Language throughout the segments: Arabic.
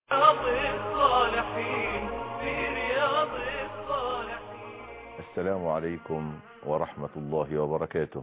الصالحين في رياض الصالحين. السلام عليكم ورحمة الله وبركاته.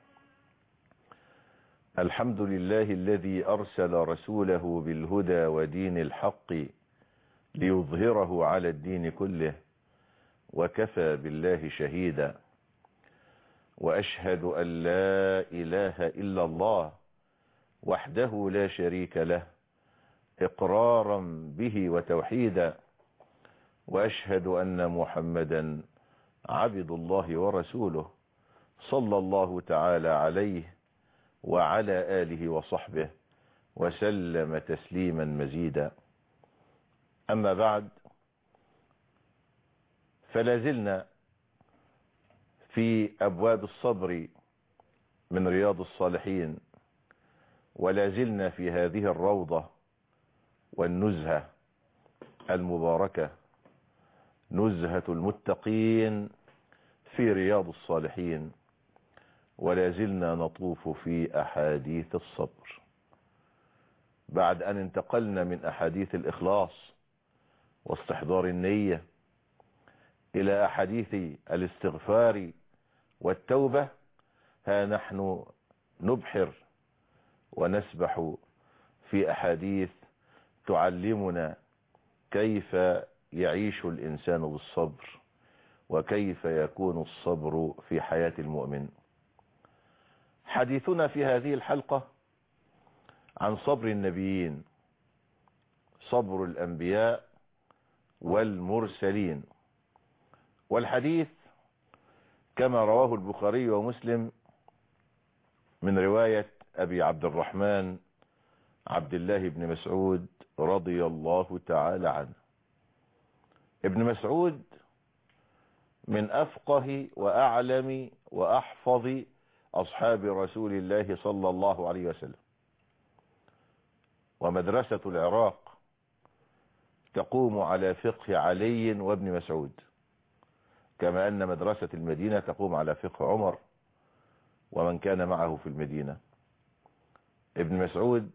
الحمد لله الذي أرسل رسوله بالهدى ودين الحق ليظهره على الدين كله، وكفى بالله شهيدا. وأشهد أن لا إله إلا الله وحده لا شريك له إقرارا به وتوحيدا، وأشهد أن محمدا عبد الله ورسوله صلى الله تعالى عليه وعلى آله وصحبه وسلم تسليما مزيدا. أما بعد، فلازلنا في أبواب الصبر من رياض الصالحين، ولازلنا في هذه الروضة والنزهة المباركة، نزهة المتقين في رياض الصالحين، ولازلنا نطوف في أحاديث الصبر بعد أن انتقلنا من أحاديث الإخلاص واستحضار النية إلى أحاديث الاستغفار والتوبة. ها نحن نبحر ونسبح في أحاديث تعلمنا كيف يعيش الإنسان بالصبر، وكيف يكون الصبر في حياة المؤمن. حديثنا في هذه الحلقة عن صبر النبيين، صبر الأنبياء والمرسلين. والحديث كما رواه البخاري ومسلم من رواية أبي عبد الرحمن عبد الله بن مسعود رضي الله تعالى عنه. ابن مسعود من أفقه وأعلم وأحفظ أصحاب رسول الله صلى الله عليه وسلم، ومدرسة العراق تقوم على فقه علي وابن مسعود، كما أن مدرسة المدينة تقوم على فقه عمر ومن كان معه في المدينة. ابن مسعود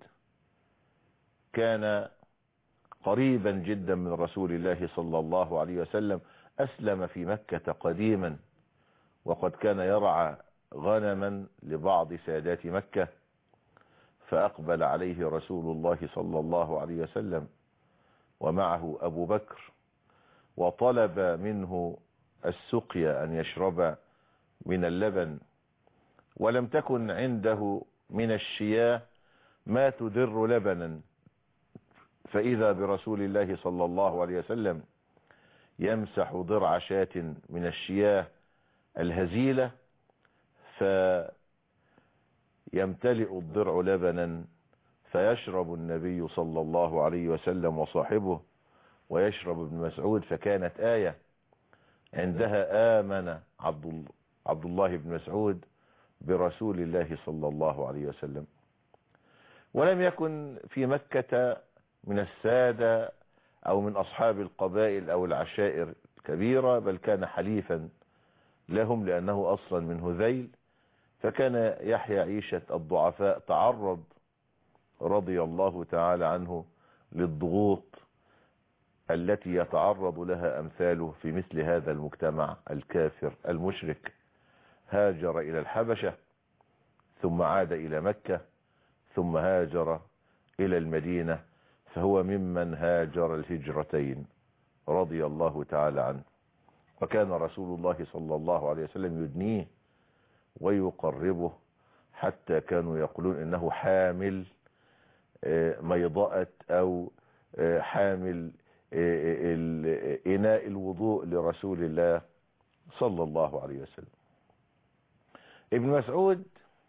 كان قريبا جدا من رسول الله صلى الله عليه وسلم، أسلم في مكة قديما، وقد كان يرعى غنما لبعض سادات مكة، فأقبل عليه رسول الله صلى الله عليه وسلم ومعه أبو بكر، وطلب منه السقيا أن يشرب من اللبن، ولم تكن عنده من الشياه ما تدر لبنا، فإذا برسول الله صلى الله عليه وسلم يمسح ضرع شاة من الشياه الهزيلة، فيمتلئ الضرع لبنا، فيشرب النبي صلى الله عليه وسلم وصاحبه، ويشرب ابن مسعود. فكانت آية عندها آمن عبد الله بن مسعود برسول الله صلى الله عليه وسلم. ولم يكن في مكة من السادة أو من أصحاب القبائل أو العشائر الكبيرة، بل كان حليفا لهم لأنه أصلا من هذيل، فكان يحيى عيشة الضعفاء. تعرض رضي الله تعالى عنه للضغوط التي يتعرض لها أمثاله في مثل هذا المجتمع الكافر المشرك. هاجر إلى الحبشة، ثم عاد إلى مكة، ثم هاجر إلى المدينة، فهو ممن هاجر الهجرتين رضي الله تعالى عنه. وكان رسول الله صلى الله عليه وسلم يدنيه ويقربه، حتى كانوا يقولون إنه حامل ميضأة أو حامل إناء الوضوء لرسول الله صلى الله عليه وسلم. ابن مسعود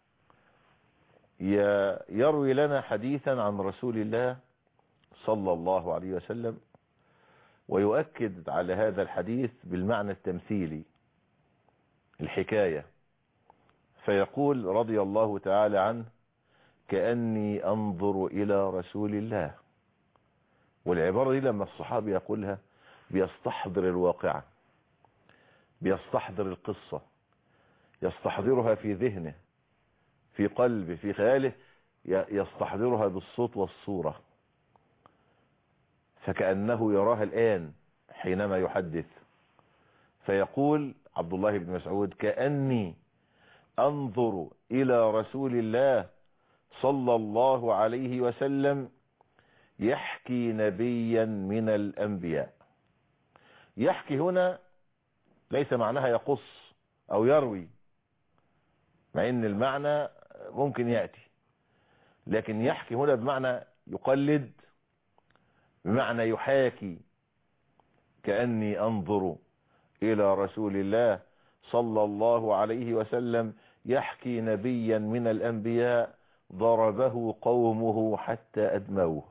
يروي لنا حديثا عن رسول الله صلى الله عليه وسلم، ويؤكد على هذا الحديث بالمعنى التمثيلي، الحكاية. فيقول رضي الله تعالى عنه: كأني أنظر إلى رسول الله. والعبارة دي لما الصحابي يقولها بيستحضر الواقعة، بيستحضر القصة، يستحضرها في ذهنه، في قلبه، في خياله، يستحضرها بالصوت والصورة. فكأنه يراها الآن حينما يحدث، فيقول عبد الله بن مسعود: كأني أنظر إلى رسول الله صلى الله عليه وسلم يحكي نبيا من الأنبياء. يحكي هنا ليس معناها يقص أو يروي، مع أن المعنى ممكن يأتي، لكن يحكي هنا بمعنى يقلد، بمعنى يحاكي. كأني أنظر إلى رسول الله صلى الله عليه وسلم يحكي نبيا من الأنبياء ضربه قومه حتى أدموه.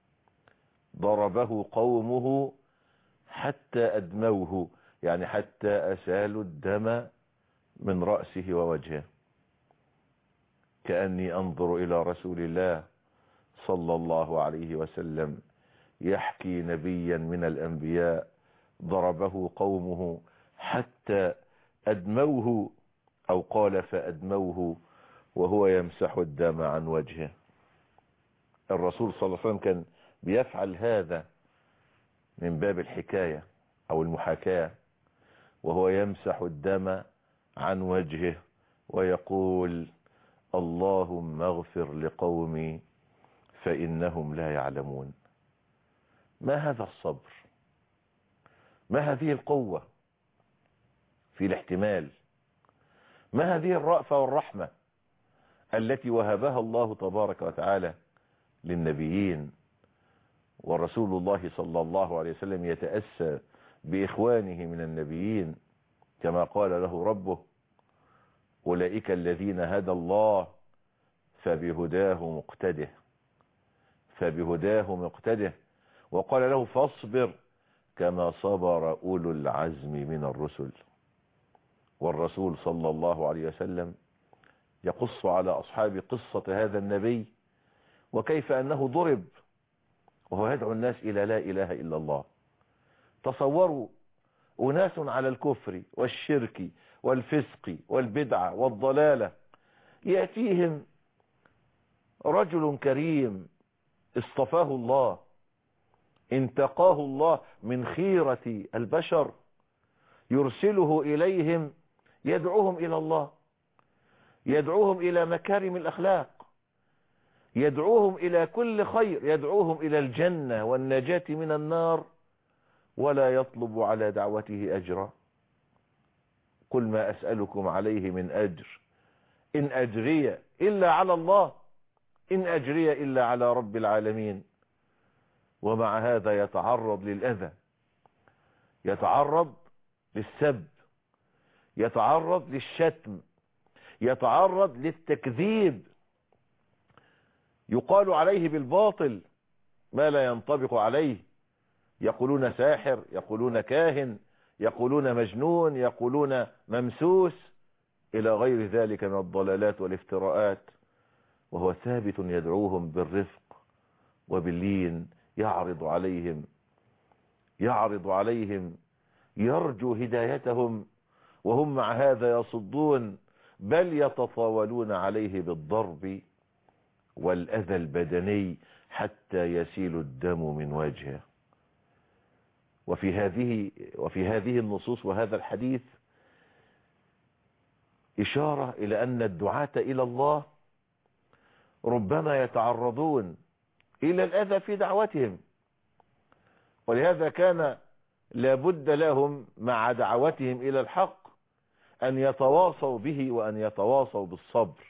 ضربه قومه حتى أدموه، يعني حتى أسالوا الدم من رأسه ووجهه. كأني أنظر إلى رسول الله صلى الله عليه وسلم يحكي نبيا من الأنبياء ضربه قومه حتى أدموه، أو قال فأدموه وهو يمسح الدم عن وجهه. الرسول صلى الله عليه وسلم كان بيفعل هذا من باب الحكاية أو المحاكاة، وهو يمسح الدم عن وجهه ويقول: اللهم اغفر لقومي فإنهم لا يعلمون. ما هذا الصبر؟ ما هذه القوة في الاحتمال؟ ما هذه الرأفة والرحمة التي وهبها الله تبارك وتعالى للنبيين؟ ورسول الله صلى الله عليه وسلم يتأسى بإخوانه من النبيين، كما قال له ربه: أولئك الذين هدى الله فبهداه مقتده. فبهداه مقتده. وقال له: فاصبر كما صبر أولو العزم من الرسل. والرسول صلى الله عليه وسلم يقص على أصحاب قصة هذا النبي، وكيف أنه ضرب وهو يدعو الناس إلى لا إله إلا الله. تصوروا أناس على الكفر والشرك والفسق والبدعة والضلالة، يأتيهم رجل كريم اصطفاه الله، انتقاه الله من خيرة البشر، يرسله إليهم يدعوهم إلى الله، يدعوهم إلى مكارم الأخلاق، يدعوهم إلى كل خير، يدعوهم إلى الجنة والنجاة من النار، ولا يطلب على دعوته أجرا. قل ما أسألكم عليه من أجر إن أجري إلا على الله، إن أجري إلا على رب العالمين. ومع هذا يتعرض للأذى، يتعرض للسب، يتعرض للشتم، يتعرض للتكذيب، يقال عليه بالباطل ما لا ينطبق عليه. يقولون ساحر، يقولون كاهن، يقولون مجنون، يقولون ممسوس، إلى غير ذلك من الضلالات والافتراءات، وهو ثابت يدعوهم بالرفق وباللين، يعرض عليهم يرجو هدايتهم، وهم مع هذا يصدون، بل يتطاولون عليه بالضرب والأذى البدني حتى يسيل الدم من وجهه. وفي هذه النصوص وهذا الحديث إشارة إلى أن الدعاة إلى الله ربما يتعرضون إلى الأذى في دعوتهم، ولهذا كان لابد لهم مع دعوتهم إلى الحق أن يتواصوا به وأن يتواصوا بالصبر.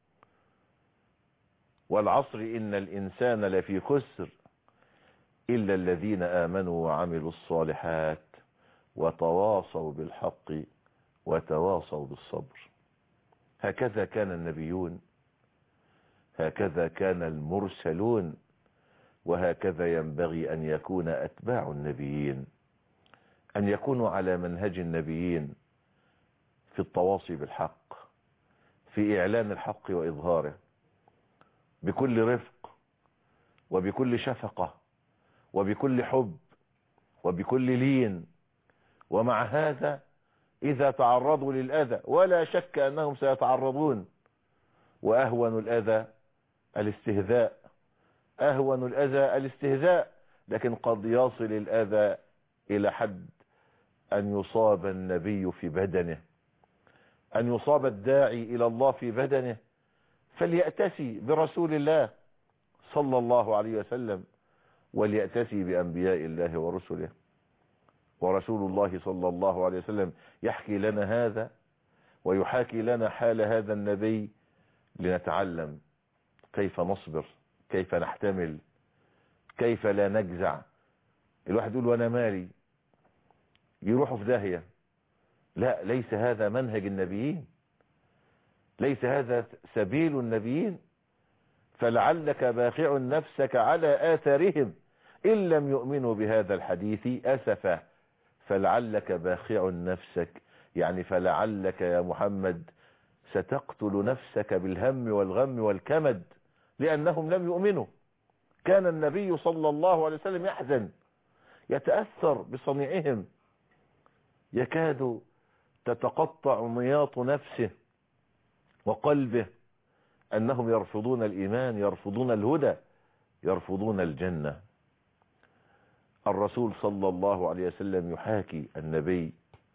والعصر إن الإنسان لفي خسر إلا الذين آمنوا وعملوا الصالحات وتواصوا بالحق وتواصوا بالصبر. هكذا كان النبيون، هكذا كان المرسلون، وهكذا ينبغي أن يكون أتباع النبيين، أن يكونوا على منهج النبيين في التواصي بالحق، في إعلان الحق وإظهاره، بكل رفق وبكل شفقة وبكل حب وبكل لين. ومع هذا إذا تعرضوا للأذى، ولا شك أنهم سيتعرضون، وأهون الأذى الاستهزاء، أهون الأذى الاستهزاء، لكن قد يصل الأذى إلى حد أن يصاب النبي في بدنه، أن يصاب الداعي إلى الله في بدنه، فليأتسي برسول الله صلى الله عليه وسلم، وليأتسي بأنبياء الله ورسله. ورسول الله صلى الله عليه وسلم يحكي لنا هذا ويحاكي لنا حال هذا النبي لنتعلم كيف نصبر، كيف نحتمل، كيف لا نجزع. الواحد يقول وانا مالي، يروحوا في داهية. لا، ليس هذا منهج النبيين، ليس هذا سبيل النبيين. فلعلك باخع نفسك على آثارهم إن لم يؤمنوا بهذا الحديث أسفا. فلعلك باخع نفسك يعني فلعلك يا محمد ستقتل نفسك بالهم والغم والكمد لأنهم لم يؤمنوا. كان النبي صلى الله عليه وسلم يحزن، يتأثر بصنيعهم، يكاد تتقطع نياط نفسه وقلبه أنهم يرفضون الإيمان، يرفضون الهدى، يرفضون الجنة. الرسول صلى الله عليه وسلم يحاكي النبي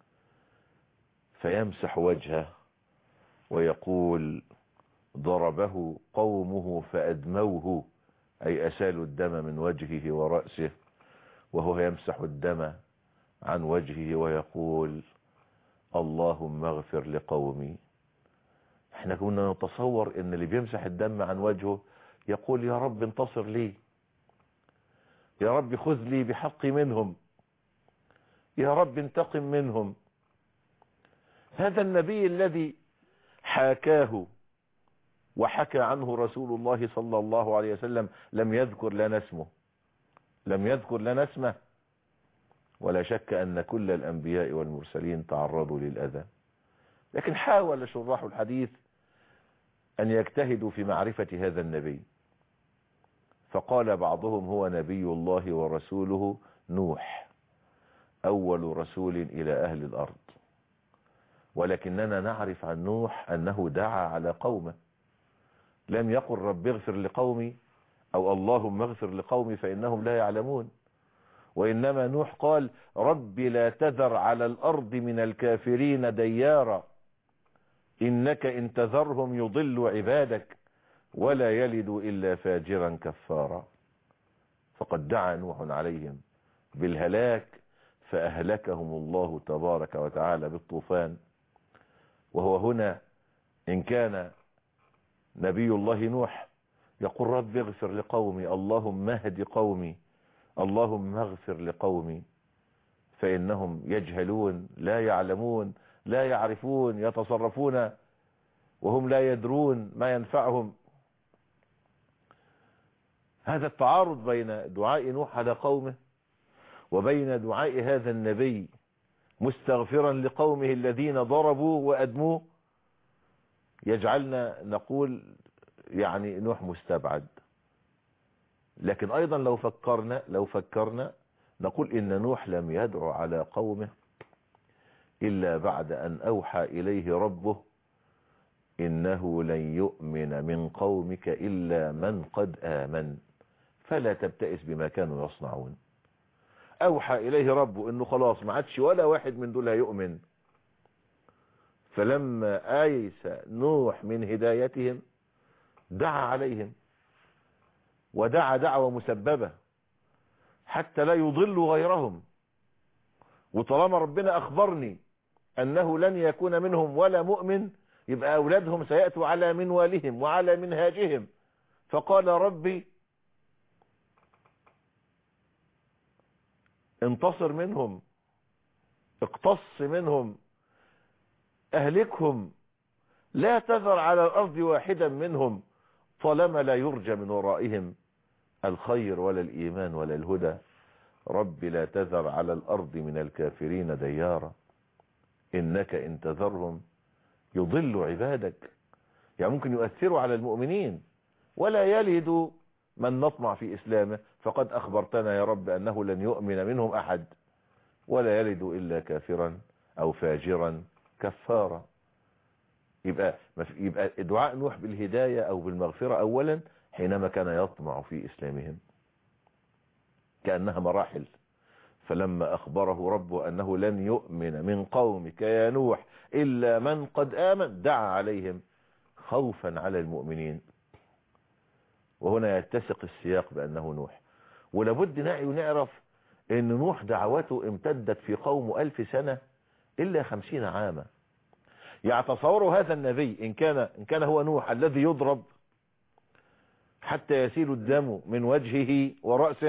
فيمسح وجهه ويقول: ضربه قومه فأدموه، أي أسالوا الدم من وجهه ورأسه، وهو يمسح الدم عن وجهه ويقول: اللهم اغفر لقومي. احنا كنا نتصور ان اللي بيمسح الدم عن وجهه يقول: يا رب انتصر لي، يا رب خذ لي بحقي منهم، يا رب انتقم منهم. هذا النبي الذي حاكاه وحكى عنه رسول الله صلى الله عليه وسلم لم يذكر لنا اسمه، لم يذكر لنا اسمه. ولا شك أن كل الأنبياء والمرسلين تعرضوا للأذى، لكن حاول شراح الحديث أن يجتهدوا في معرفة هذا النبي، فقال بعضهم: هو نبي الله ورسوله نوح، أول رسول إلى أهل الأرض. ولكننا نعرف عن نوح أنه دعا على قومه، لم يقل رب اغفر لقومي أو اللهم اغفر لقومي فإنهم لا يعلمون، وإنما نوح قال: رب لا تذر على الأرض من الكافرين ديارا إنك إن تذرهم يضل عبادك ولا يلدوا إلا فاجرا كفارا. فقد دعا نوح عليهم بالهلاك فأهلكهم الله تبارك وتعالى بالطوفان. وهو هنا إن كان نبي الله نوح يقول: رب اغفر لقومي، اللهم اهد قومي، اللهم اغفر لقومي، فإنهم يجهلون، لا يعلمون، لا يعرفون، يتصرفون وهم لا يدرون ما ينفعهم. هذا التعارض بين دعاء نوح على قومه وبين دعاء هذا النبي مستغفرا لقومه الذين ضربوا وأدموه يجعلنا نقول يعني نوح مستبعد. لكن أيضا لو فكرنا نقول إن نوح لم يدعو على قومه إلا بعد أن أوحى إليه ربه: إنه لن يؤمن من قومك إلا من قد آمن فلا تبتئس بما كانوا يصنعون. أوحى إليه ربه إنه خلاص ما عادش ولا واحد من دول هيؤمن. فلما آيس نوح من هدايتهم دعا عليهم، ودعا دعوة مسببة حتى لا يضلوا غيرهم. وطالما ربنا أخبرني أنه لن يكون منهم ولا مؤمن، يبقى أولادهم سيأتوا على منوالهم وعلى منهاجهم. فقال: ربي انتصر منهم، اقتص منهم، أهلكهم، لا تذر على الأرض واحدا منهم طالما لا يرجى من ورائهم الخير ولا الإيمان ولا الهدى. رب لا تذر على الأرض من الكافرين ديارا إنك إن تذرهم يضل عبادك. يعني ممكن يؤثروا على المؤمنين ولا يلدوا من نطمع في إسلامه، فقد أخبرتنا يا رب أنه لن يؤمن منهم أحد ولا يلد إلا كافرا أو فاجرا كفارا. يبقى دعاء نوح بالهداية أو بالمغفرة أولا حينما كان يطمع في إسلامهم. كأنها مراحل. فلما أخبره ربه أنه لن يؤمن من قومك يا نوح إلا من قد آمن دعا عليهم خوفا على المؤمنين. وهنا يتسق السياق بأنه نوح. ولابد نعرف أن نوح دعوته امتدت في قومه 1000 سنة إلا 50 عاما. يعني تصوروا هذا النبي إن كان هو نوح الذي يضرب حتى يسيل الدم من وجهه ورأسه،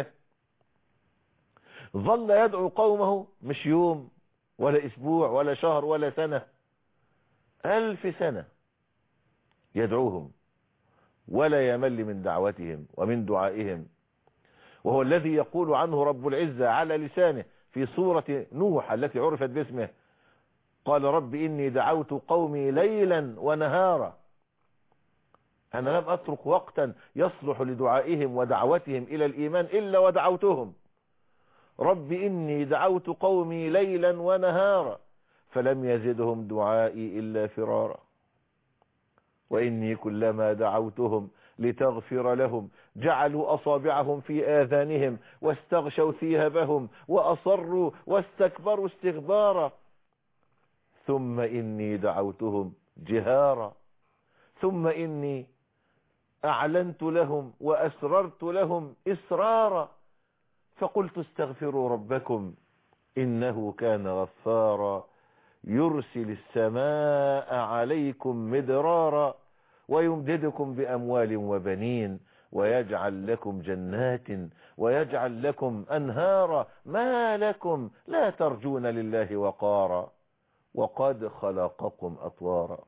ظل يدعو قومه مش يوم ولا اسبوع ولا شهر ولا سنة، 1000 سنة يدعوهم ولا يمل من دعوتهم ومن دعائهم. وهو الذي يقول عنه رب العزة على لسانه في سورة نوح التي عرفت باسمه: قال رب إني دعوت قومي ليلا ونهارا. أنا لم أترك وقتا يصلح لدعائهم ودعوتهم إلى الإيمان إلا ودعوتهم. رب إني دعوت قومي ليلا ونهارا فلم يزدهم دعائي إلا فرارا وإني كلما دعوتهم لتغفر لهم جعلوا أصابعهم في آذانهم واستغشوا ثيابهم وأصروا واستكبروا استكبارا ثم إني دعوتهم جهارا ثم إني أعلنت لهم وأسررت لهم إسرارا فقلت استغفروا ربكم إنه كان غفارا يرسل السماء عليكم مدرارا ويمددكم بأموال وبنين ويجعل لكم جنات ويجعل لكم أنهارا ما لكم لا ترجون لله وقارا وقد خلقكم أطوارا.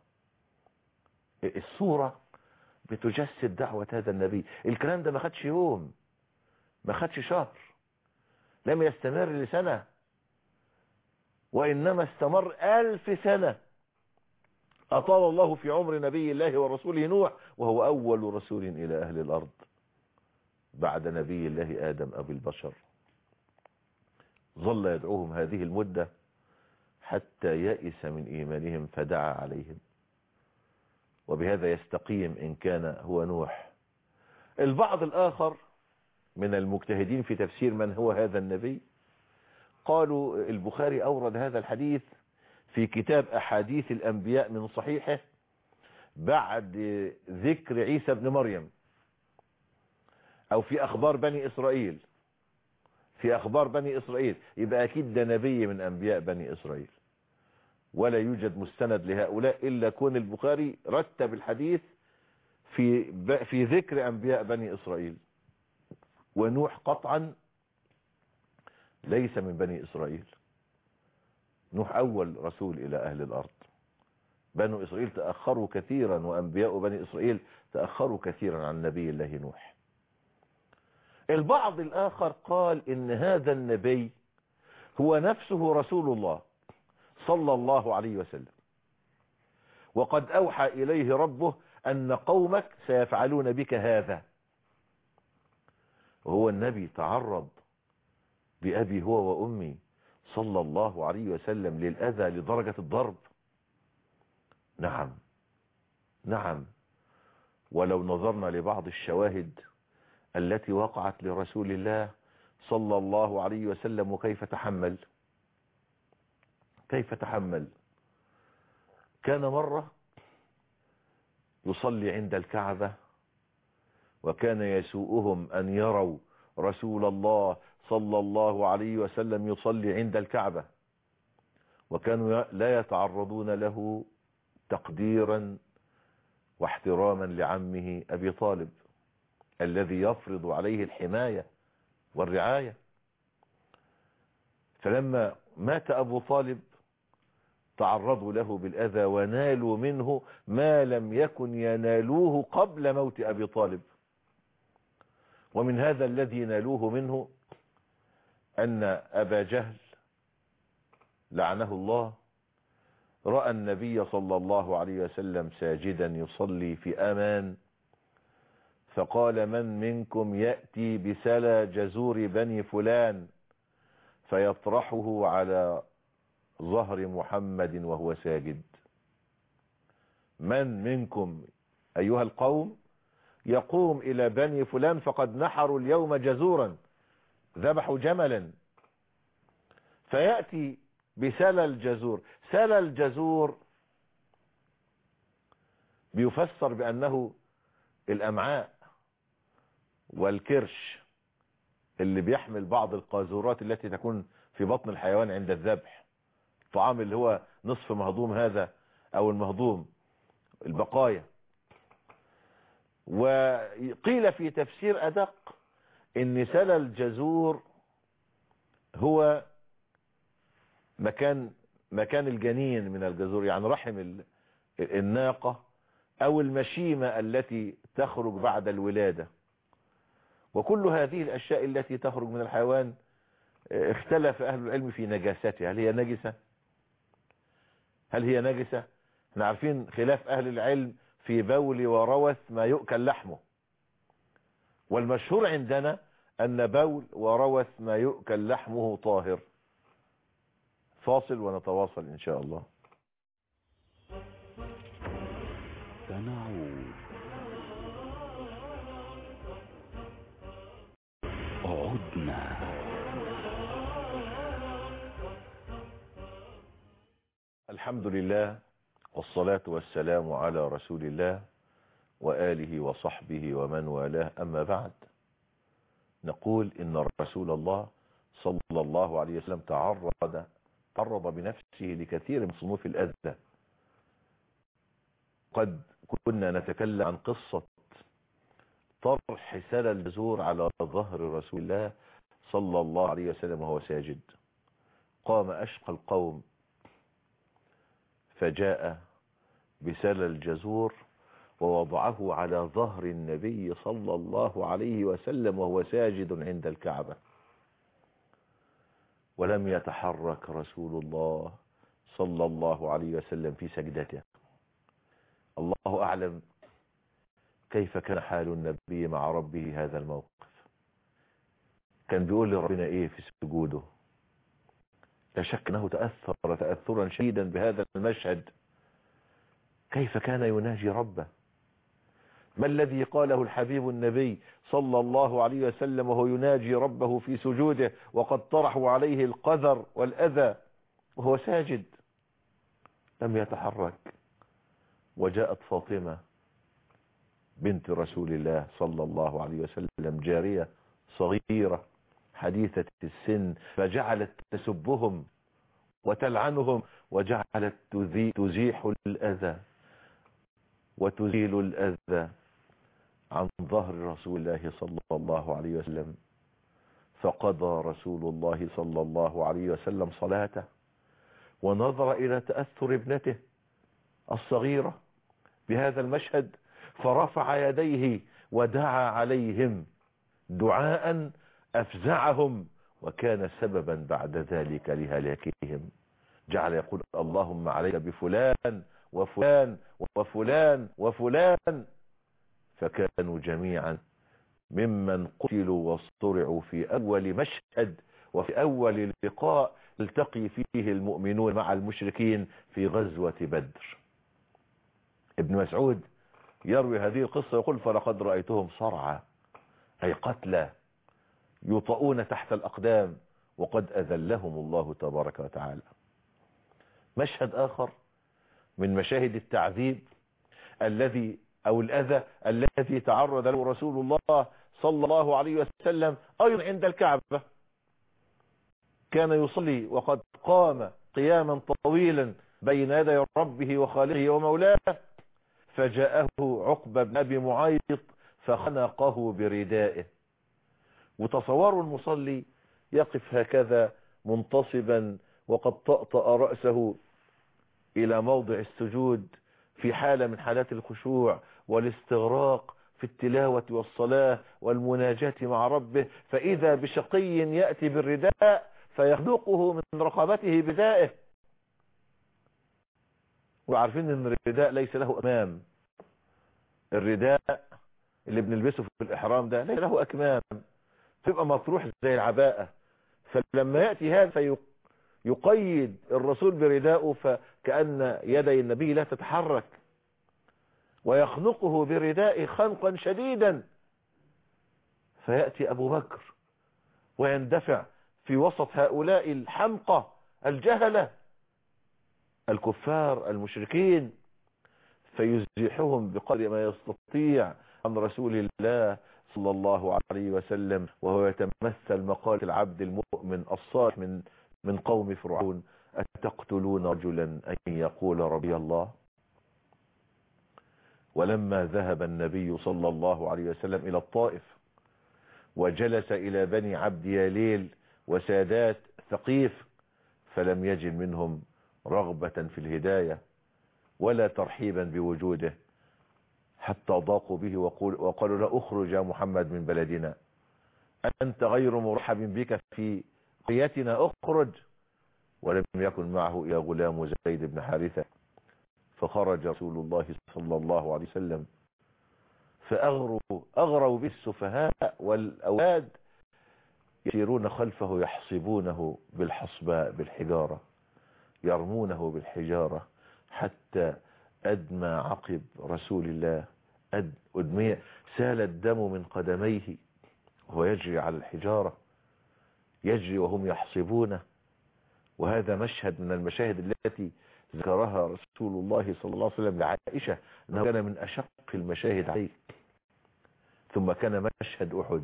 الصورة بتجسد دعوة هذا النبي. الكلام ده ما خدش يوم، ما خدش شهر، لم يستمر لسنة، وإنما استمر 1000 سنة. أطال الله في عمر نبي الله ورسوله نوح وهو أول رسول إلى أهل الأرض بعد نبي الله آدم أبي البشر. ظل يدعوهم هذه المدة حتى يئس من إيمانهم فدعا عليهم. وبهذا يستقيم إن كان هو نوح. البعض الآخر من المجتهدين في تفسير من هو هذا النبي قالوا البخاري أورد هذا الحديث في كتاب أحاديث الأنبياء من صحيحه بعد ذكر عيسى بن مريم، أو في أخبار بني إسرائيل، في أخبار بني إسرائيل، يبقى أكيد ده نبي من أنبياء بني إسرائيل. ولا يوجد مستند لهؤلاء إلا كون البخاري رتب الحديث في ذكر أنبياء بني إسرائيل. ونوح قطعا ليس من بني إسرائيل. نوح أول رسول إلى أهل الأرض. بنو إسرائيل تأخروا كثيرا وأنبياء بني إسرائيل تأخروا كثيرا عن نبي الله نوح. البعض الآخر قال إن هذا النبي هو نفسه رسول الله صلى الله عليه وسلم، وقد أوحى إليه ربه أن قومك سيفعلون بك هذا. وهو النبي تعرض بأبي هو وأمي صلى الله عليه وسلم للأذى لدرجة الضرب. نعم نعم. ولو نظرنا لبعض الشواهد التي وقعت لرسول الله صلى الله عليه وسلم وكيف تحمل، كيف تحمل. كان مرة يصلي عند الكعبة وكان يسوءهم أن يروا رسول الله صلى الله عليه وسلم يصلي عند الكعبة، وكانوا لا يتعرضون له تقديرا واحتراما لعمه أبي طالب الذي يفرض عليه الحماية والرعاية. فلما مات أبو طالب تعرضوا له بالأذى ونالوا منه ما لم يكن ينالوه قبل موت أبي طالب. ومن هذا الذي نالوه منه أن أبا جهل لعنه الله رأى النبي صلى الله عليه وسلم ساجدا يصلي في أمان، فقال من منكم يأتي بسلى جزور بني فلان فيطرحه على ظهر محمد وهو ساجد. من منكم أيها القوم يقوم إلى بني فلان فقد نحروا اليوم جزورا، ذبحوا جملا، فيأتي بسلى الجزور. سلى الجزور بيفسر بأنه الأمعاء والكرش اللي بيحمل بعض القاذورات التي تكون في بطن الحيوان عند الذبح، الطعام اللي هو نصف مهضوم هذا أو المهضوم، البقايا. وقيل في تفسير أدق إن سلى الجزور هو مكان الجنين من الجزور، يعني رحم الناقة أو المشيمة التي تخرج بعد الولادة. وكل هذه الأشياء التي تخرج من الحيوان اختلف أهل العلم في نجاستها. هل هي نجسة؟ هل هي نجسة؟ احنا عارفين خلاف أهل العلم في بول وروث ما يؤكل لحمه، والمشهور عندنا أن بول وروث ما يؤكل لحمه طاهر. فاصل ونتواصل إن شاء الله. سنعود. عدنا. الحمد لله والصلاة والسلام على رسول الله وآله وصحبه ومن والاه، أما بعد. نقول إن رسول الله صلى الله عليه وسلم تعرض بنفسه لكثير من صنوف الأذى. قد كنا نتكلم عن قصة طرح سلى الجزور على ظهر رسول الله صلى الله عليه وسلم وهو ساجد. قام أشقى القوم فجاء بسلى الجزور ووضعه على ظهر النبي صلى الله عليه وسلم وهو ساجد عند الكعبة، ولم يتحرك رسول الله صلى الله عليه وسلم في سجدته. الله أعلم كيف كان حال النبي مع ربه هذا الموقف. كان بيقول لربنا ايه في سجوده؟ لا شك انه تأثر تأثرا شديدا بهذا المشهد. كيف كان يناجي ربه؟ ما الذي قاله الحبيب النبي صلى الله عليه وسلم وهو يناجي ربه في سجوده وقد طرحوا عليه القذر والأذى وهو ساجد؟ لم يتحرك. وجاءت فاطمة بنت رسول الله صلى الله عليه وسلم، جارية صغيرة حديثة السن، فجعلت تسبهم وتلعنهم وجعلت تزيح الأذى وتزيل الأذى عن ظهر رسول الله صلى الله عليه وسلم. فقضى رسول الله صلى الله عليه وسلم صلاته ونظر إلى تأثر ابنته الصغيرة بهذا المشهد، فرفع يديه ودعا عليهم دعاء أفزعهم وكان سببا بعد ذلك لهلاكهم. جعل يقول اللهم عليك بفلان وفلان وفلان وفلان، فكانوا جميعا ممن قتلوا واصطرعوا في أول مشهد وفي أول لقاء التقي فيه المؤمنون مع المشركين في غزوة بدر. ابن مسعود يروي هذه القصة يقول فلقد رأيتهم صرعى، أي قتلى يطؤون تحت الأقدام وقد أذلهم الله تبارك وتعالى. مشهد آخر من مشاهد التعذيب الذي أو الأذى الذي تعرض له رسول الله صلى الله عليه وسلم أيضا عند الكعبة. كان يصلي وقد قام قياما طويلا بين يدي ربه وخالقه ومولاه، فجاءه عقبة بن أبي معيط فخنقه بردائه. وتصوروا المصلي يقف هكذا منتصبا وقد طأطأ رأسه إلى موضع السجود في حالة من حالات الخشوع والاستغراق في التلاوة والصلاة والمناجاة مع ربه، فإذا بشقي يأتي بالرداء فيخنقه من رقبته بدائه. وعارفين ان الرداء ليس له أكمام. الرداء اللي بنلبسه في الإحرام ده ليس له أكمام، فيبقى مطروح زي العباءة. فلما يأتي هذا يقيد الرسول برداءه فكأن يدي النبي لا تتحرك، ويخنقه بردائه خنقا شديدا. فيأتي أبو بكر ويندفع في وسط هؤلاء الحمقى الجهلة الكفار المشركين، فيزيحهم بقدر ما يستطيع عن رسول الله صلى الله عليه وسلم، وهو يتمثل مقالة العبد المؤمن الصالح من قوم فرعون: أتقتلون رجلا أن يقول ربي الله؟ ولما ذهب النبي صلى الله عليه وسلم إلى الطائف وجلس إلى بني عبد ياليل وسادات ثقيف، فلم يجد منهم رغبة في الهداية ولا ترحيبا بوجوده، حتى ضاقوا به وقالوا: لا، أخرج يا محمد من بلدنا، أنت غير مرحب بك في قريتنا، أخرج. ولم يكن معه إلا غلام زيد بن حارثة. فخرج رسول الله صلى الله عليه وسلم فأغروا به السفهاء والأولاد يسيرون خلفه يحصبونه بالحصباء بالحجارة، يرمونه بالحجارة، حتى أدمى عقب رسول الله، أدمي، سال الدم من قدميه وهو يجري على الحجارة، يجري وهم يحصبونه. وهذا مشهد من المشاهد التي ذكرها رسول الله صلى الله عليه وسلم لعائشة أنه كان من أشق المشاهد عليه. ثم كان مشهد أحد،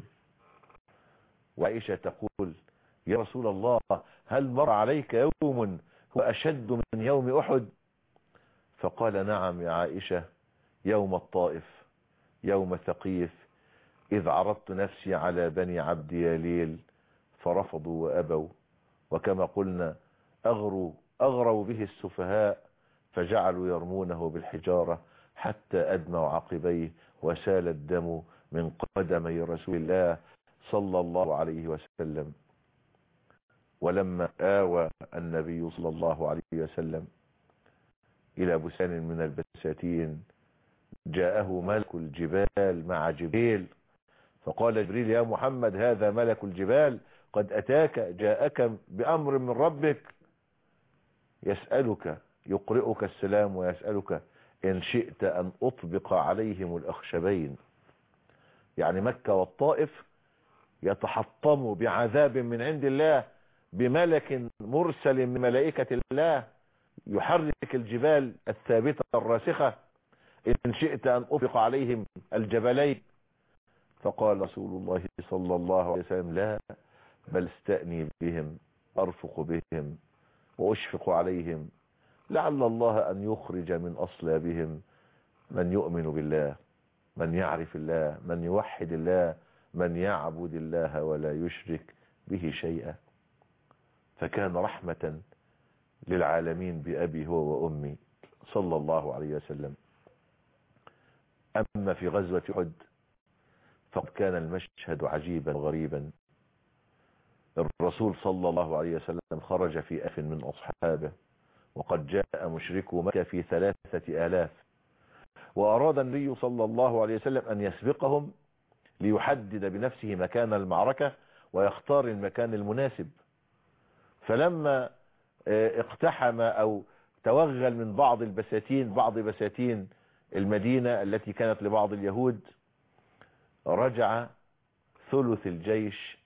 وعائشة تقول: يا رسول الله، هل مر عليك يوم هو أشد من يوم أحد؟ فقال: نعم يا عائشة، يوم الطائف، يوم ثقيف، إذ عرضت نفسي على بني عبد ياليل فرفضوا وأبوا، وكما قلنا أغروا به السفهاء فجعلوا يرمونه بالحجارة حتى أدموا عقبيه وسال الدم من قدمي رسول الله صلى الله عليه وسلم. ولما آوى النبي صلى الله عليه وسلم إلى بستان من البساتين جاءه ملك الجبال مع جبريل، فقال جبريل: يا محمد، هذا ملك الجبال قد أتاك، جاءك بأمر من ربك، يسألك، يقرئك السلام ويسألك إن شئت أن أطبق عليهم الأخشبين. يعني مكة والطائف يتحطم بعذاب من عند الله بملك مرسل من ملائكة الله يحرك الجبال الثابتة الراسخة، إن شئت أن أطبق عليهم الجبلين. فقال رسول الله صلى الله عليه وسلم: لا، بل استأني بهم، أرفق بهم وأشفق عليهم، لعل الله أن يخرج من أصلابهم من يؤمن بالله، من يعرف الله، من يوحد الله، من يعبد الله ولا يشرك به شيئا. فكان رحمة للعالمين بأبي هو وأمي صلى الله عليه وسلم. أما في غزوة أحد فقد كان المشهد عجيبا غريبا. الرسول صلى الله عليه وسلم خرج في ألف من أصحابه، وقد جاء مشركو مكة في 3000، وأراد النبي صلى الله عليه وسلم أن يسبقهم ليحدد بنفسه مكان المعركة ويختار المكان المناسب. فلما اقتحم أو توغل من بعض بساتين المدينة التي كانت لبعض اليهود، رجع ثلث الجيش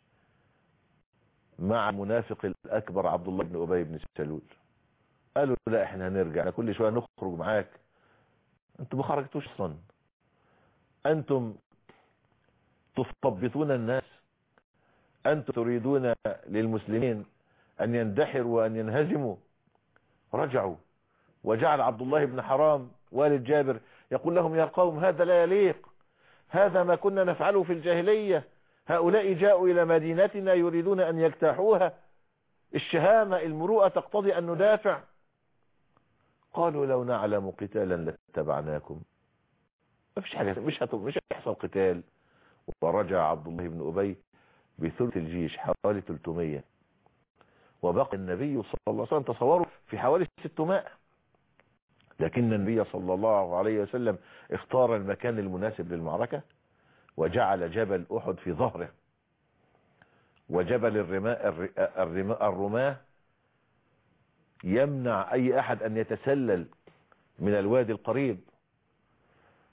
مع المنافق الأكبر عبد الله بن أبي بن سلول. قالوا: لا، احنا هنرجع، كل شوية نخرج معاك، انتم ما خرجتوش اصلا، انتم تثبطون الناس، انتم تريدون للمسلمين ان يندحروا وان ينهزموا. رجعوا، وجعل عبد الله بن حرام والد جابر يقول لهم: يا قوم، هذا لا يليق، هذا ما كنا نفعله في الجاهلية، هؤلاء جاءوا إلى مدينتنا يريدون أن يجتاحوها، الشهامة المروءة تقتضي أن ندافع. قالوا: لو نعلم قتالا لاتبعناكم، ما فيش حاجة، مش هيحصل قتال. ورجع عبد الله بن أبي بثلث الجيش حوالي 300، وبقي النبي صلى الله عليه وسلم تصوروا في حوالي 600. لكن النبي صلى الله عليه وسلم اختار المكان المناسب للمعركة، وجعل جبل أحد في ظهره، وجبل الرماة يمنع أي أحد أن يتسلل من الوادي القريب،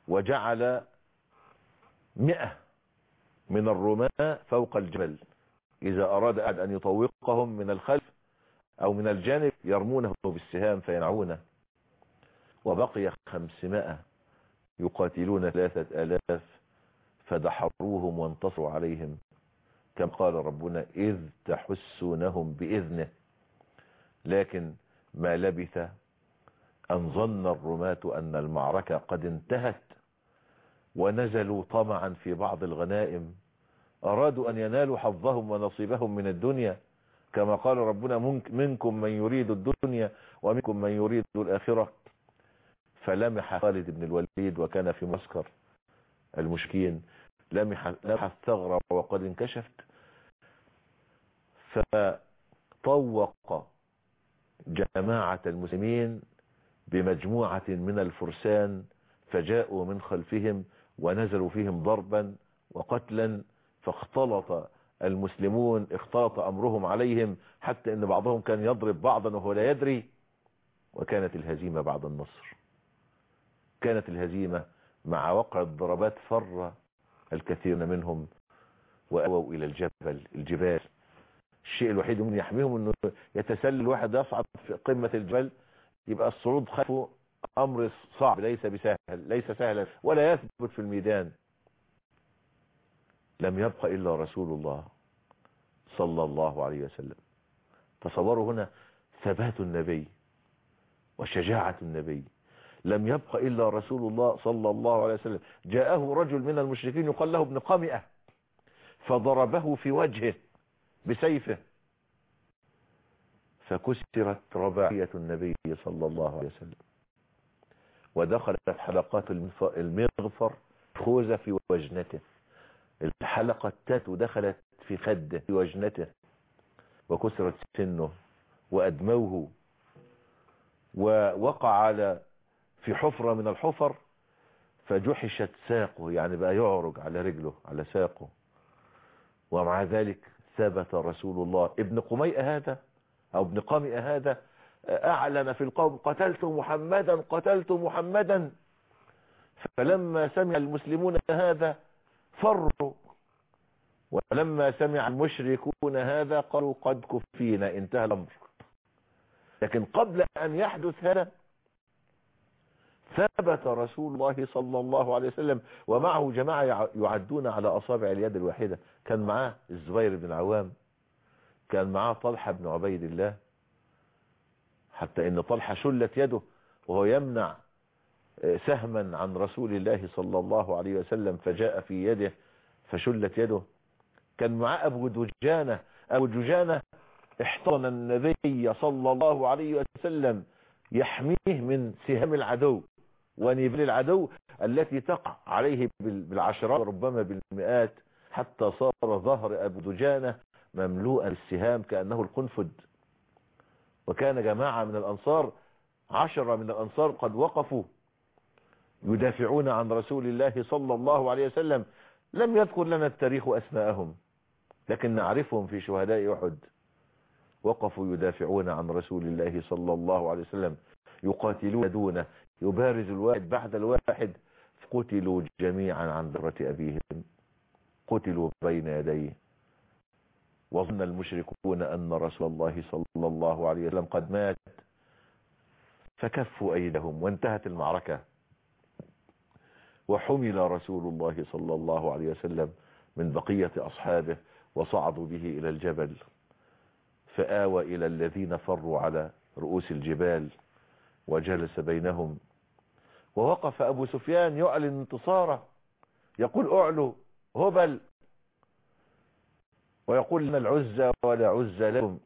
وجعل 100 من الرماة فوق الجبل إذا أراد أحد أن يطوقهم من الخلف أو من الجانب يرمونه بالسهام فينعونه. وبقي 500 يقاتلون 3000 فدحروهم وانتصروا عليهم، كما قال ربنا إذ تحسونهم بإذنه. لكن ما لبث أن ظن الرماة أن المعركة قد انتهت، ونزلوا طمعا في بعض الغنائم، أرادوا أن ينالوا حظهم ونصيبهم من الدنيا، كما قال ربنا منكم من يريد الدنيا ومنكم من يريد الآخرة. فلمح خالد بن الوليد وكان في معسكر المشركين، لمح الثغرة وقد انكشفت، فطوق جماعة المسلمين بمجموعة من الفرسان، فجاءوا من خلفهم ونزلوا فيهم ضربا وقتلا، فاختلط المسلمون، اختلط أمرهم عليهم، حتى ان بعضهم كان يضرب بعضا وهو لا يدري. وكانت الهزيمة بعد النصر، كانت الهزيمة مع وقع الضربات. فر الكثير منهم وأووا إلى الجبال. الشيء الوحيد من يحميهم انه يتسلل الواحد يصعد في قمة الجبل، يبقى الصعود خلفه امر صعب، ليس سهلا ولا يثبت في الميدان. لم يبق الا رسول الله صلى الله عليه وسلم. تصوروا هنا ثبات النبي وشجاعة النبي. لم يبق الا رسول الله صلى الله عليه وسلم. جاءه رجل من المشركين يقال له ابن قمئة، فضربه في وجهه بسيفه، فكسرت رباعية النبي صلى الله عليه وسلم، ودخلت حلقات المغفر خوذة في وجنته. الحلقة التاتو دخلت في خده في وجنته، وكسرت سنه وأدموه، ووقع في حفرة من الحفر، فجحشت ساقه، يعني بقى يعرج على رجله على ساقه. ومع ذلك ثبت رسول الله. ابن قميئة هذا أو ابن قمئة هذا أعلن في القوم قتلت محمدا قتلت محمدا. فلما سمع المسلمون هذا فروا، ولما سمع المشركون هذا قالوا قد كفينا، انتهى الأمر. لكن قبل أن يحدث هذا ثبت رسول الله صلى الله عليه وسلم ومعه جماعة يعدون على أصابع اليد الواحدة. كان معاه الزبير بن عوام، كان معاه طلحة بن عبيد الله، حتى ان طلحة شلت يده وهو يمنع سهما عن رسول الله صلى الله عليه وسلم، فجاء في يده فشلت يده. كان معاه أبو دجانة. أبو دجانة احتضن النبي صلى الله عليه وسلم يحميه من سهام العدو ونبال العدو التي تقع عليه بالعشرات وربما بالمئات، حتى صار ظهر أبو دجانة مملوءا بالسهام كأنه القنفذ. وكان جماعة من الأنصار، 10 من الأنصار قد وقفوا يدافعون عن رسول الله صلى الله عليه وسلم. لم يذكر لنا التاريخ أسماءهم، لكن نعرفهم في شهداء أحد. وقفوا يدافعون عن رسول الله صلى الله عليه وسلم، يقاتلون دونه، يبارز الواحد بعد الواحد. قتلوا جميعا عن ذرة أبيهم، قتلوا بين يديه. وظن المشركون أن رسول الله صلى الله عليه وسلم قد مات، فكفوا أيدهم وانتهت المعركة. وحمل رسول الله صلى الله عليه وسلم من بقية أصحابه وصعدوا به إلى الجبل، فآوى إلى الذين فروا على رؤوس الجبال وجلس بينهم. ووقف أبو سفيان يعلن انتصاره، يقول اعلوا هبل، ويقول لنا العزة ولا عزة لكم.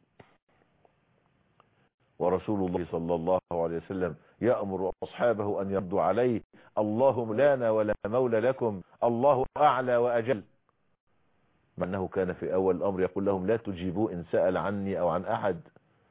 ورسول الله صلى الله عليه وسلم يأمر أصحابه أن يردوا عليه الله مولانا ولا مولى لكم، الله أعلى وأجل. مع أنه كان في أول الأمر يقول لهم لا تجيبوا إن سأل عني أو عن أحد.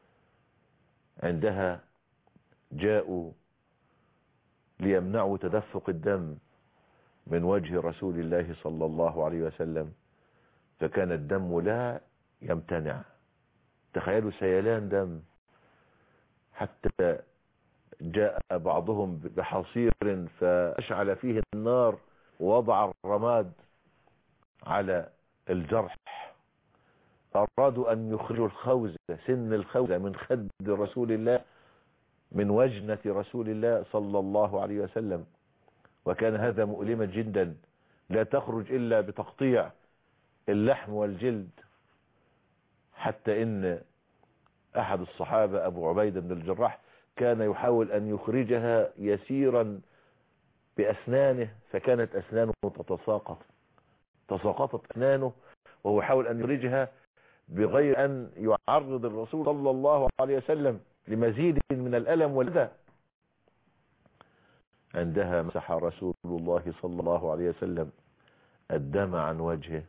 عندها جاءوا ليمنعوا تدفق الدم من وجه رسول الله صلى الله عليه وسلم، فكان الدم لا يمتنع. تخيلوا سيلان دم، حتى جاء بعضهم بحصير فأشعل فيه النار ووضع الرماد على الجرح. أرادوا أن يخرجوا الخوذة، سن الخوذة من خد رسول الله، من وجنة رسول الله صلى الله عليه وسلم، وكان هذا مؤلما جدا، لا تخرج إلا بتقطيع اللحم والجلد. حتى إن أحد الصحابة أبو عبيدة بن الجراح كان يحاول أن يخرجها يسيرا بأسنانه، فكانت أسنانه تساقطت أسنانه، وهو يحاول أن يخرجها بغير أن يعرض الرسول صلى الله عليه وسلم لمزيد من الألم والأذى. عندها مسح رسول الله صلى الله عليه وسلم الدم عن وجهه،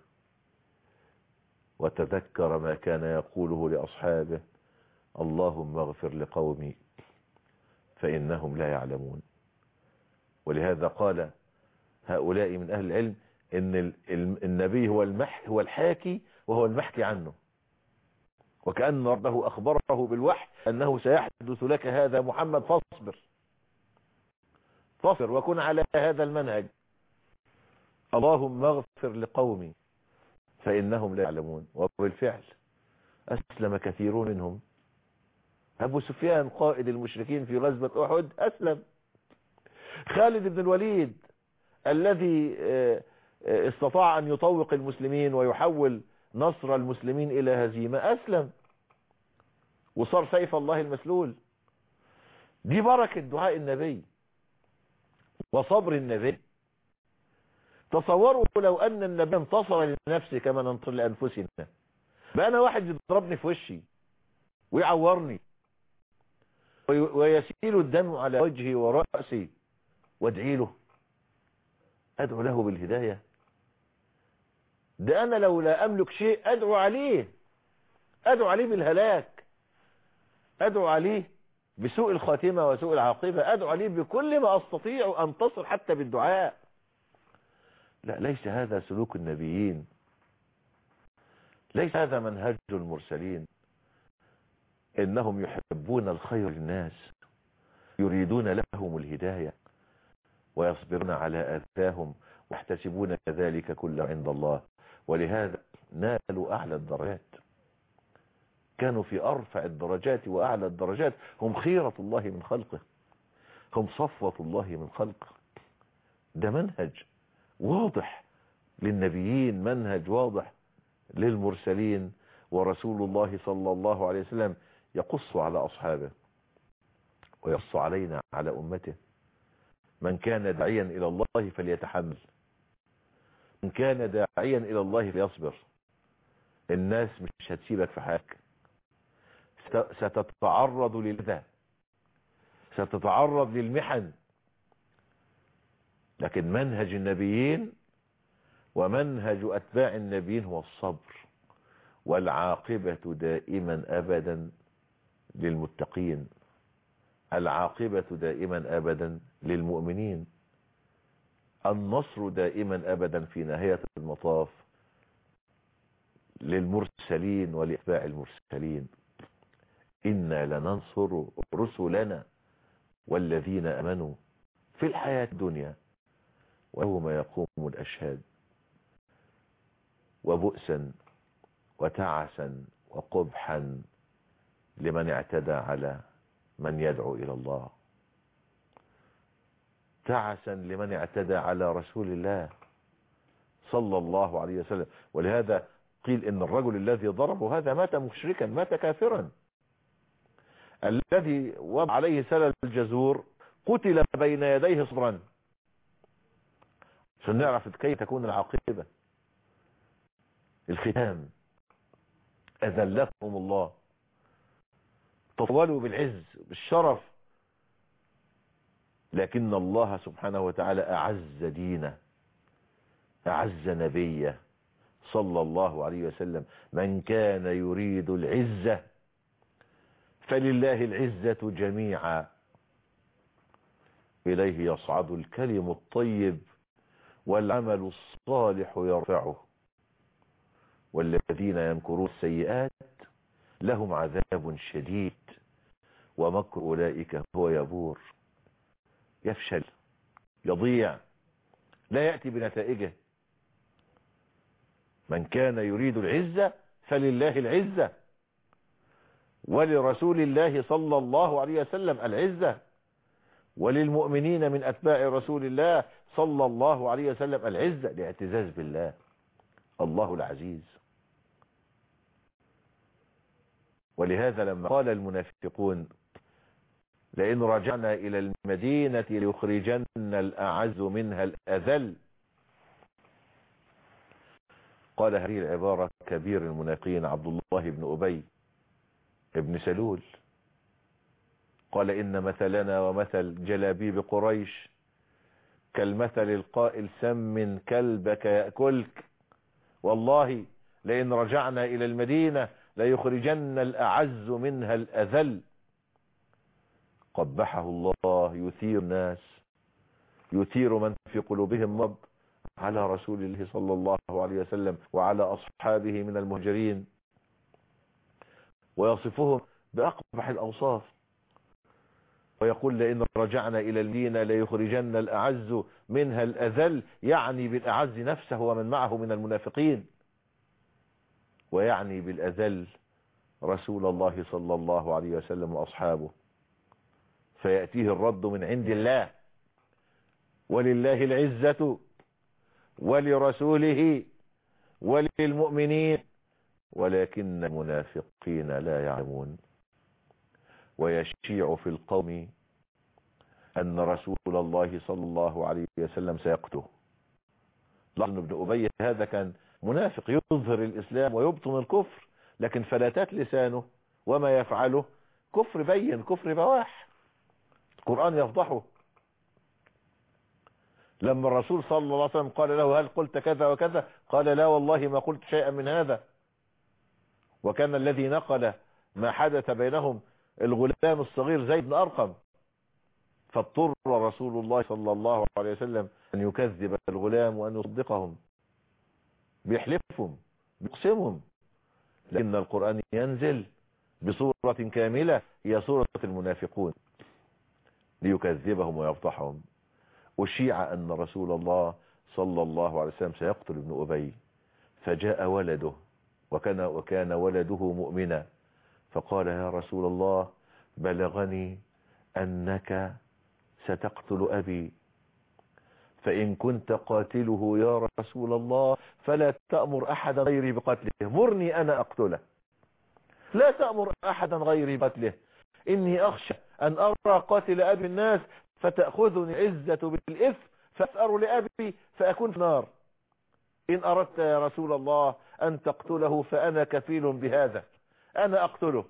وتذكر ما كان يقوله لأصحابه: اللهم اغفر لقومي فإنهم لا يعلمون. ولهذا قال هؤلاء من أهل العلم إن النبي هو الحاكي وهو المحكي عنه، وكأن ربه أخبره بالوحي أنه سيحدث لك هذا محمد، فاصبر وكن على هذا المنهج. اللهم اغفر لقومي فإنهم لا يعلمون. وبالفعل أسلم كثيرون منهم. أبو سفيان قائد المشركين في غزوة أحد أسلم. خالد بن الوليد الذي استطاع أن يطوق المسلمين ويحول نصر المسلمين إلى هزيمة أسلم وصار سيف الله المسلول. دي بركة دعاء النبي وصبر النبي. تصوروا لو أن النبي انتصر لنفسه كما ننتصر لأنفسنا، بقى أنا واحد يضربني في وشي ويعورني ويسيل الدم على وجهي ورأسي وادعي له، أدعو له بالهداية؟ ده أنا لو لا أملك شيء أدعو عليه بالهلاك، أدعو عليه بسوء الخاتمة وسوء العاقبة، أدعو عليه بكل ما أستطيع أنتصر حتى بالدعاء. لا، ليس هذا سلوك النبيين، ليس هذا منهج المرسلين. إنهم يحبون الخير للناس، يريدون لهم الهداية، ويصبرون على آثاهم ويحتسبون ذلك كله عند الله. ولهذا نالوا أعلى الدرجات، كانوا في أرفع الدرجات وأعلى الدرجات. هم خيرة الله من خلقه، هم صفوة الله من خلقه. ده منهج واضح للنبيين، منهج واضح للمرسلين. ورسول الله صلى الله عليه وسلم يقص على أصحابه ويقص علينا على أمته: من كان داعيا إلى الله فليتحمل، من كان داعيا إلى الله فليصبر. الناس مش هتسيبك في حالك، ستتعرض للأذى، ستتعرض للمحن، لكن منهج النبيين ومنهج أتباع النبيين هو الصبر، والعاقبة دائما أبدا للمتقين، العاقبة دائما أبدا للمؤمنين، النصر دائما أبدا في نهاية المطاف للمرسلين ولأتباع المرسلين. إنا لننصر رسلنا والذين آمنوا في الحياة الدنيا ويوم يقوم الأشهاد. وبؤسا وتعسا وقبحا لمن اعتدى على من يدعو إلى الله، تعسا لمن اعتدى على رسول الله صلى الله عليه وسلم. ولهذا قيل إن الرجل الذي ضربه هذا مات مشركا، مات كافرا. الذي وضع عليه سلل الجزور قتل بين يديه صبرا، عشان نعرف كيف تكون العاقبة. الختام أذلهم الله، تطولوا بالعز بالشرف، لكن الله سبحانه وتعالى أعز دينه، أعز نبيه صلى الله عليه وسلم. من كان يريد العزة فلله العزة جميعا، إليه يصعد الكلم الطيب والعمل الصالح يرفعه، والذين يمكرون السيئات لهم عذاب شديد ومكر أولئك هو يبور. يفشل، يضيع، لا يأتي بنتائجه. من كان يريد العزة فلله العزة ولرسول الله صلى الله عليه وسلم العزة وللمؤمنين من أتباع رسول الله صلى الله عليه وسلم العزة، الاعتزاز بالله الله العزيز. ولهذا لما قال المنافقون لئن رجعنا إلى المدينة ليخرجن الأعز منها الأذل، قال هذه العبارة كبير المنافقين عبد الله بن أبي ابن سلول، قال إن مثلنا ومثل جلابيب قريش كالمثل القائل سم كلبك يأكلك، والله لئن رجعنا إلى المدينة ليخرجن الأعز منها الأذل. قبحه الله، يثير الناس، يثير من في قلوبهم مرض على رسول الله صلى الله عليه وسلم وعلى أصحابه من المهاجرين، ويصفهم بأقبح الأوصاف، ويقول لئن رجعنا إلى المدينة ليخرجن الأعز منها الأذل، يعني بالأعز نفسه ومن معه من المنافقين، ويعني بالأذل رسول الله صلى الله عليه وسلم وأصحابه. فيأتيه الرد من عند الله، ولله العزة ولرسوله وللمؤمنين ولكن المنافقين لا يعلمون. ويشيع في القوم أن رسول الله صلى الله عليه وسلم سيقتله. لأن ابن أبي هذا كان منافق يظهر الإسلام ويبطن الكفر، لكن فلاتات لسانه وما يفعله كفر بين، كفر بواح، القرآن يفضحه. لما الرسول صلى الله عليه وسلم قال له هل قلت كذا وكذا، قال لا والله ما قلت شيئا من هذا. وكان الذي نقل ما حدث بينهم الغلام الصغير زيد بن أرقم، فاضطر رسول الله صلى الله عليه وسلم أن يكذب الغلام وأن يصدقهم، بيحلفهم بيقسمهم، لأن القرآن ينزل بصورة كاملة هي صورة المنافقون ليكذبهم ويفضحهم. وشيع أن رسول الله صلى الله عليه وسلم سيقتل ابن أبي، فجاء ولده وكان ولده مؤمنا، فقال يا رسول الله بلغني أنك ستقتل أبي، فإن كنت قاتله يا رسول الله فلا تأمر أحدا غيري بقتله، مرني أنا أقتله، لا تأمر أحدا غيري بقتله، إني أخشى أن أرى قاتل أبي الناس فتأخذني عزة بالإثم فأسأر لأبي فأكون في النار، إن أردت يا رسول الله أن تقتله فأنا كفيل بهذا، أنا أقتله.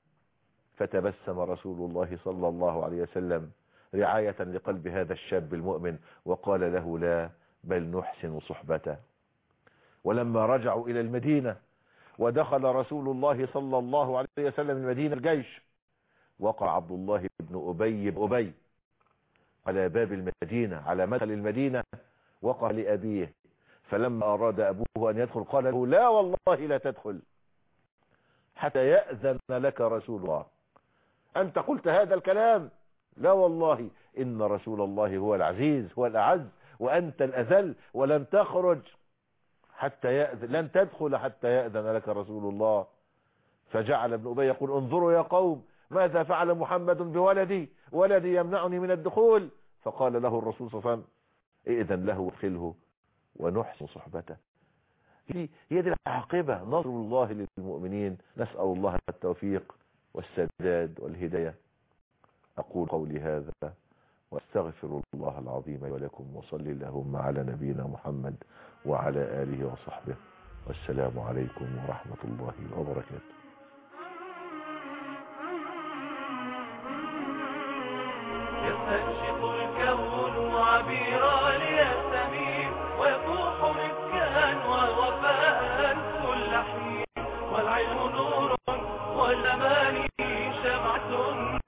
فتبسم رسول الله صلى الله عليه وسلم رعاية لقلب هذا الشاب المؤمن وقال له لا، بل نحسن صحبته. ولما رجعوا إلى المدينة ودخل رسول الله صلى الله عليه وسلم المدينة الجيش، وقع عبد الله بن أبي على باب المدينة، على مدخل المدينة، وقع لأبيه، فلما أراد أبوه أن يدخل قال له لا والله لا تدخل حتى يأذن لك رسول الله، أنت قلت هذا الكلام، لا والله إن رسول الله هو العزيز هو الأعز وأنت الأذل، ولن تخرج حتى يأذن، لن تدخل حتى يأذن لك رسول الله. فجعل ابن أبي يقول انظروا يا قوم ماذا فعل محمد بولدي، ولدي يمنعني من الدخول. فقال له الرسول صلى الله عليه وسلم ائذن له وادخله ونحسن صحبته. هي دي العاقبة، نصر الله للمؤمنين. نسأل الله التوفيق والسداد والهداية. أقول قولي هذا واستغفر الله العظيم ولكم، وصلي اللهم على نبينا محمد وعلى آله وصحبه، والسلام عليكم ورحمة الله وبركاته. يستنشق الكون عبيرا ليستميل ويطوح مكان ووفاء كل حين، والعلم نور والأماني شمعة